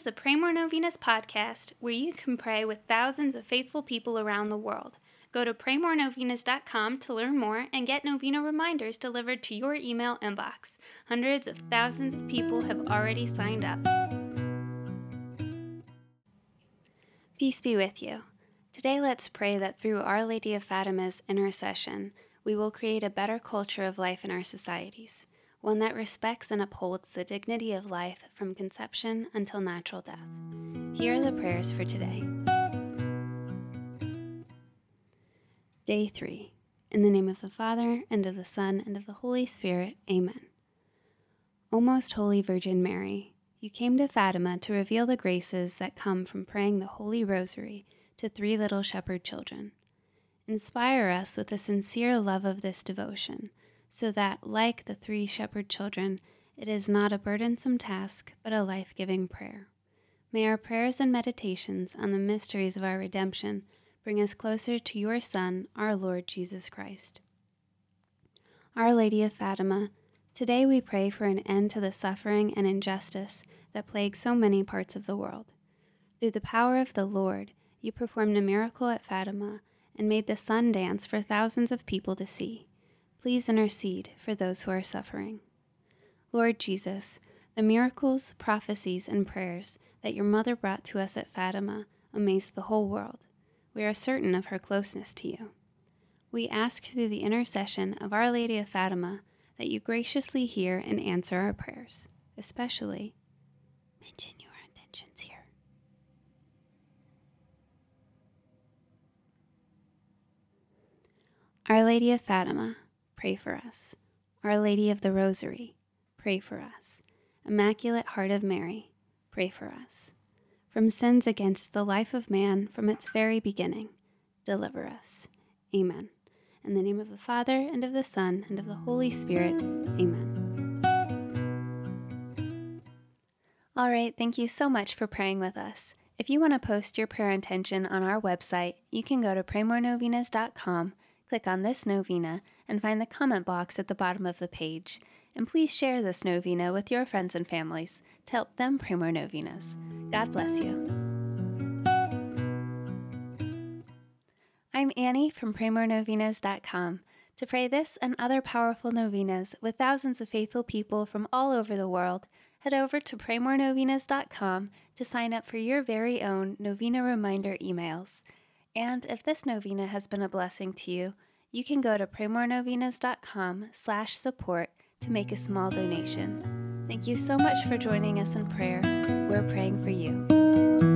the Pray More Novenas podcast, where you can pray with thousands of faithful people around the world. Go to praymorenovenas.com to learn more and get novena reminders delivered to your email inbox. Hundreds of thousands of people have already signed up. Peace be with you. Today let's pray that through Our Lady of Fatima's intercession, we will create a better culture of life in our societies, one that respects and upholds the dignity of life from conception until natural death. Here are the prayers for today. Day 3. In the name of the Father, and of the Son, and of the Holy Spirit. Amen. O most holy Virgin Mary, you came to Fatima to reveal the graces that come from praying the Holy Rosary to 3 little shepherd children. Inspire us with a sincere love of this devotion, so that, like the 3 shepherd children, it is not a burdensome task, but a life-giving prayer. May our prayers and meditations on the mysteries of our redemption bring us closer to your Son, our Lord Jesus Christ. Our Lady of Fatima, today we pray for an end to the suffering and injustice that plague so many parts of the world. Through the power of the Lord, you performed a miracle at Fatima and made the sun dance for thousands of people to see. Please intercede for those who are suffering. Lord Jesus, the miracles, prophecies, and prayers that your mother brought to us at Fatima amazed the whole world. We are certain of her closeness to you. We ask through the intercession of Our Lady of Fatima that you graciously hear and answer our prayers, especially mention your intentions here. Our Lady of Fatima, pray for us. Our Lady of the Rosary, pray for us. Immaculate Heart of Mary, pray for us. From sins against the life of man from its very beginning, deliver us. Amen. In the name of the Father, and of the Son, and of the Holy Spirit. Amen. All right, thank you so much for praying with us. If you want to post your prayer intention on our website, you can go to praymorenovenas.com, click on this novena, and find the comment box at the bottom of the page. And please share this novena with your friends and families to help them pray more novenas. God bless you. I'm Annie from praymorenovenas.com. To pray this and other powerful novenas with thousands of faithful people from all over the world, head over to praymorenovenas.com to sign up for your very own novena reminder emails. And if this novena has been a blessing to you, you can go to praymorenovenas.com/support to make a small donation. Thank you so much for joining us in prayer. We're praying for you.